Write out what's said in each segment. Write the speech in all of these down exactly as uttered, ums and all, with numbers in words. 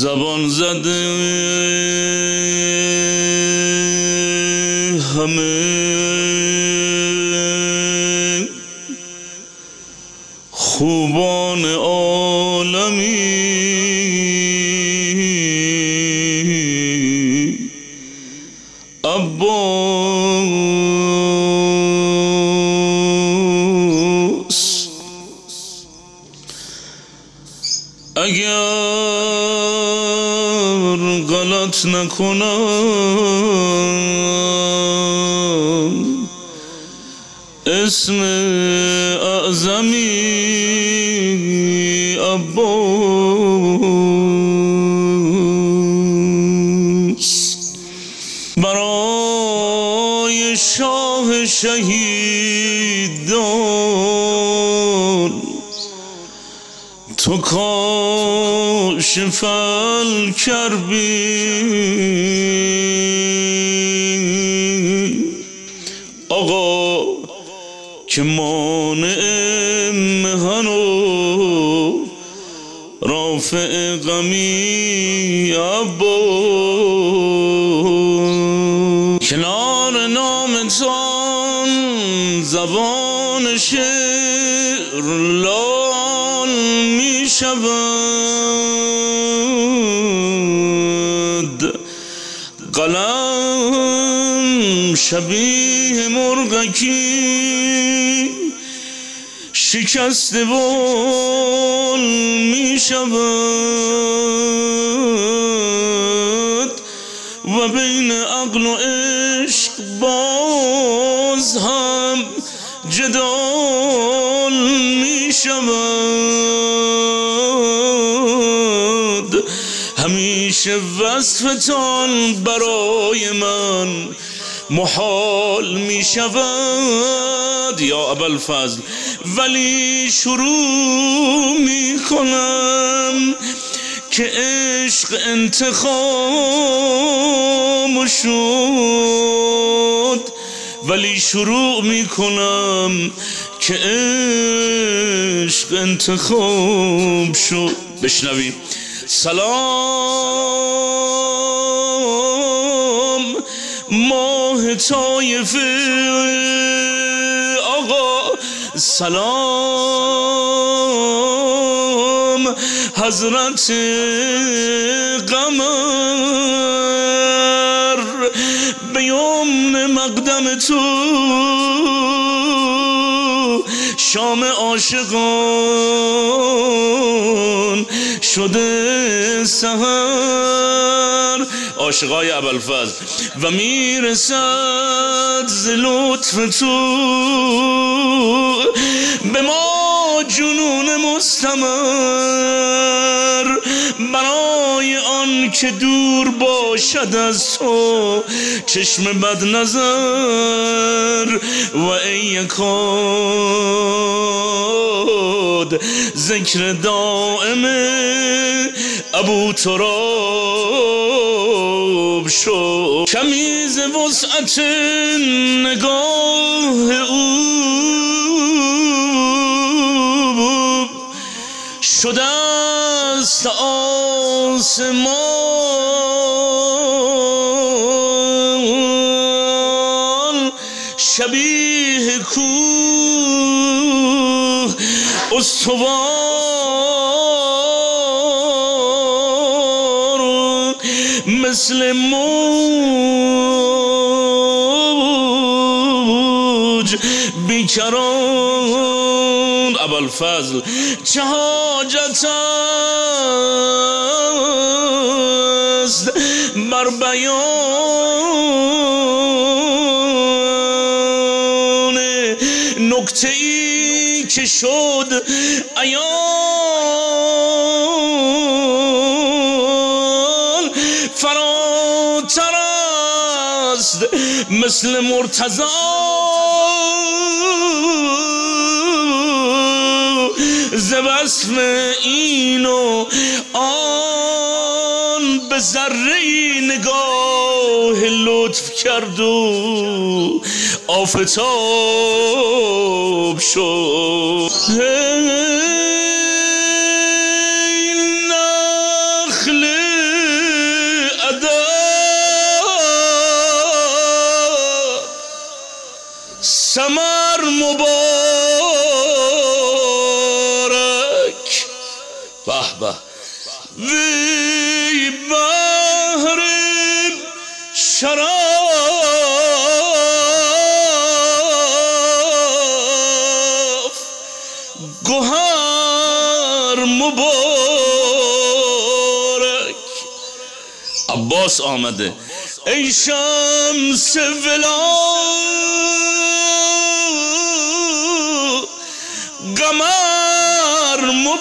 زبان زده همه خوبان عالمی عباس اگر غلط نکنم اسم اعظمی عباس برای شاه شهیدان تو کاشف الکربی آقا که مانع محن و رافع غمی عباس کنار نامتان زبان شعر لال می شود قلم شبیه مرغکی شکست بال می شود و بین عقل و عشق باز هم جدال می شود همیشه وصفتان برای من محال می شود یا ابوالفضل ولی شروع می کنم که عشق انتخاب شد ولی شروع می کنم که عشق انتخاب شد بشنویم سلام ماه طایفه آقا سلام حضرت قمر به یمن مقدم تو شام عاشقان شده سحر عاشقای ابوالفضل و میرسد ز لطف تو به ما جنون مستمر برای آن که دور باشد از تو چشم بد نظر و ای یکاد ذکر دائم ابو تراب شد کمی ز وسعت نگاه او شده است آسمان شبیه کوه استوار مثل موج بیکران ابوالفضل چه حاجت است بر بیان نکته ای که شد عیان فراتر است مثل مرتضی ز وصف این و آن به ذره نگاه لطف کرد و آفتاب شد ای نخل وی بحر شرف گوهر مبارک. عباس آمده ای شمس ولا قمر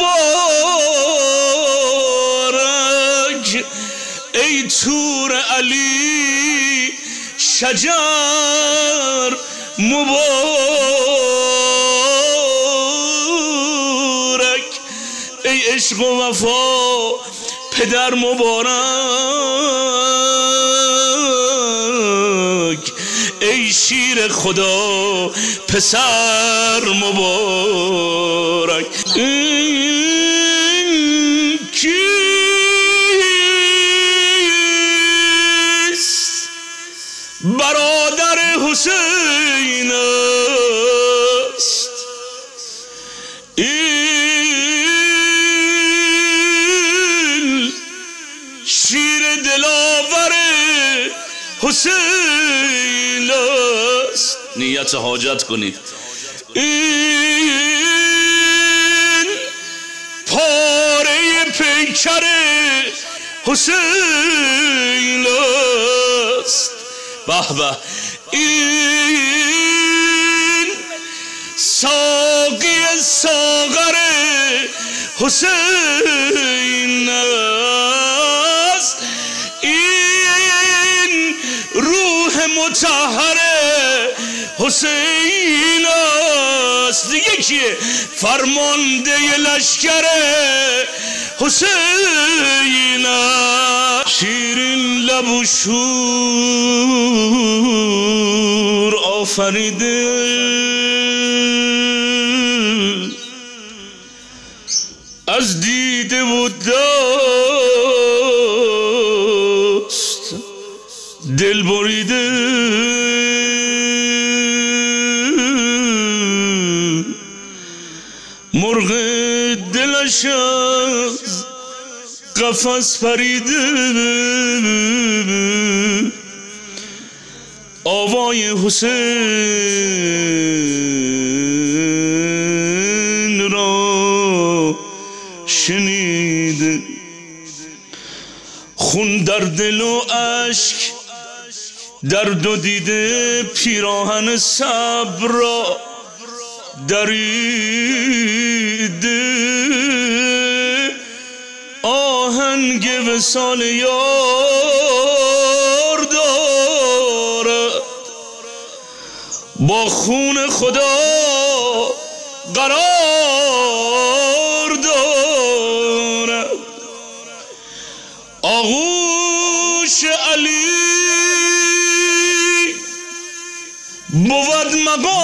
مبارک، ای تور علی شجر مبارک، ای عشق و وفا پدر مبارک، ای شیر خدا پسر مبارک. این کیست؟ برادر حسین است. این شیر دلاور حسین است. نیت حاجت کنید. این پاره پیکر حسین است. به به. این ساقی ساغر حسین است. این روح مطهر حسین است. دیگه کیه؟ فرمانده لشکر حسین است. شیرین لب و شور آفریده از دیده و دست دل بریده، مرغ دلش از قفس پریده، آوای حسین را شنیده، خون در دل و اشک در دو دیده، پیراهن صبر را دریده، آهنگ وصال یار دارد، با خون خدا قرار دارد. آغوش علی بود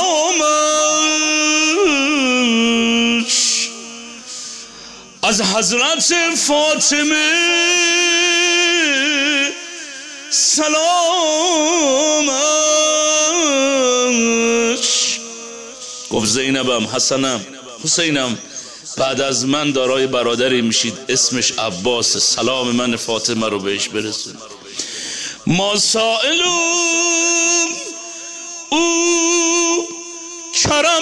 مقامش، از حضرت فاطمه سلامش. گفت زینبم، حسنم، حسینم، بعد از من دارای برادری میشید اسمش عباس، سلام من فاطمه رو بهش برسون. ما سائلون او کرم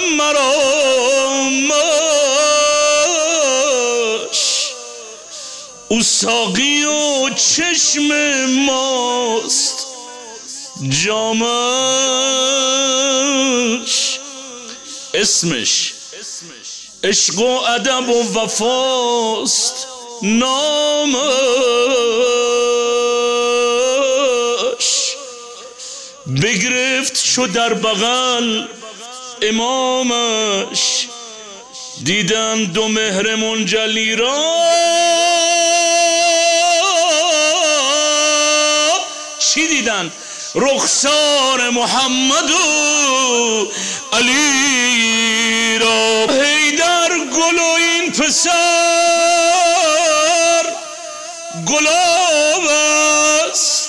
مرامش، او ساقی و چشم ماست جامش. اسمش عشق و ادب و وفاست نامش، بگرفت شد در بغل امامش، دیدن دو مهر منجلی را، چی دیدن؟ رخسار محمد و علی را. حیدر گل و این پسر گلاب است،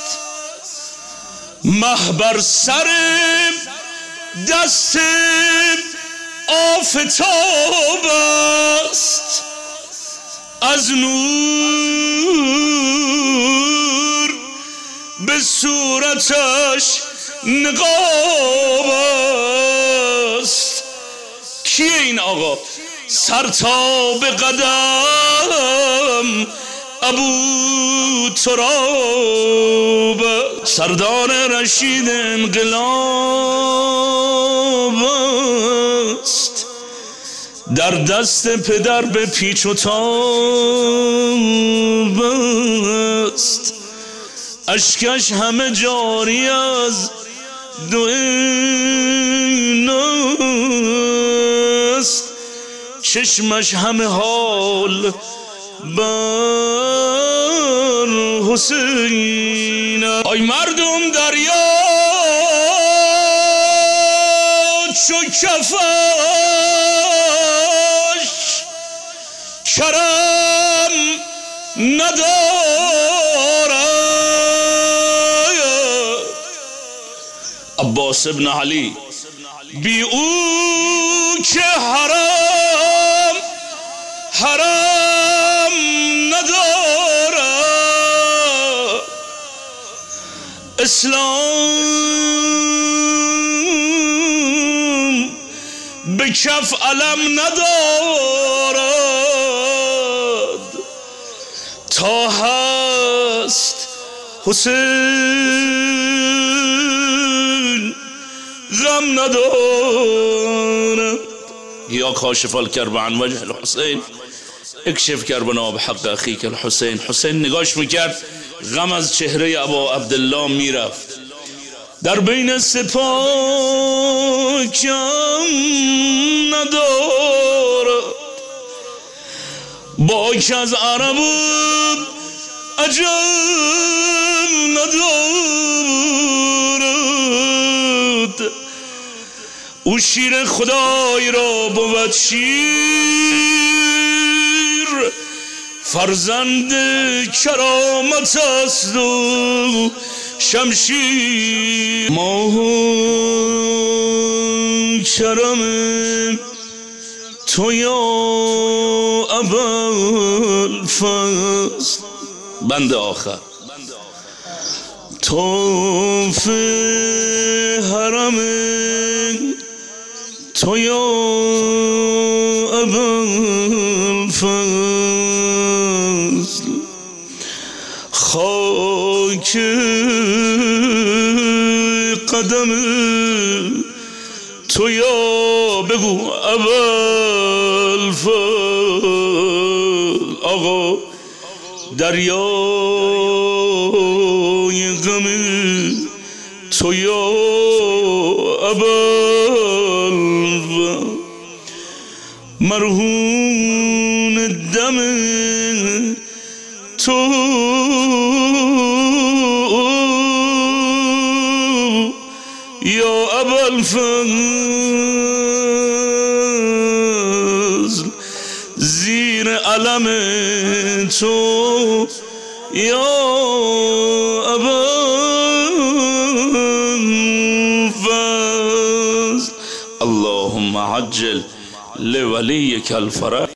مه بر سر دست آفتاب است، از نور به صورتش نقاب است. کیه این آقا؟ سر تا به قدم ابو تراب، سردار رشید انقلاب است. در دست پدر به پیچ و تاب است. اشکش همه جاری از دو عین است. چشمش همه حال بر حسین. آی مردم دریا چو کفش کرم ندارد. عباس ابن علی بی او که حرام حرام ندارد. اسلام به کف علم ندارد. تا هست حسین غم ندارد. یا کاشف الکرب عن وجه الحسین اکشف کربنا بحق اخیک الحسین. حسین نگاش میکرد غم از چهره ابا عبدالله میرفت. در بین سپاه کم ندارد. با که از عرب عجب ندارد. او شیر خدای را بود شیر، فرزند کرامت است و شمشیر. ماه کرم تو یا ابوالفضل. بند آخر طوف حرم تو یا ابوالفضل. خاک قدم تو یا بگو ابوالفضل. آقا دریای غم تو یا ابوالفضل. مرهون دم تو یا ابوالفضل. زیر علم تو یا ابوالفضل. اللهم عجل لوليك الفرج.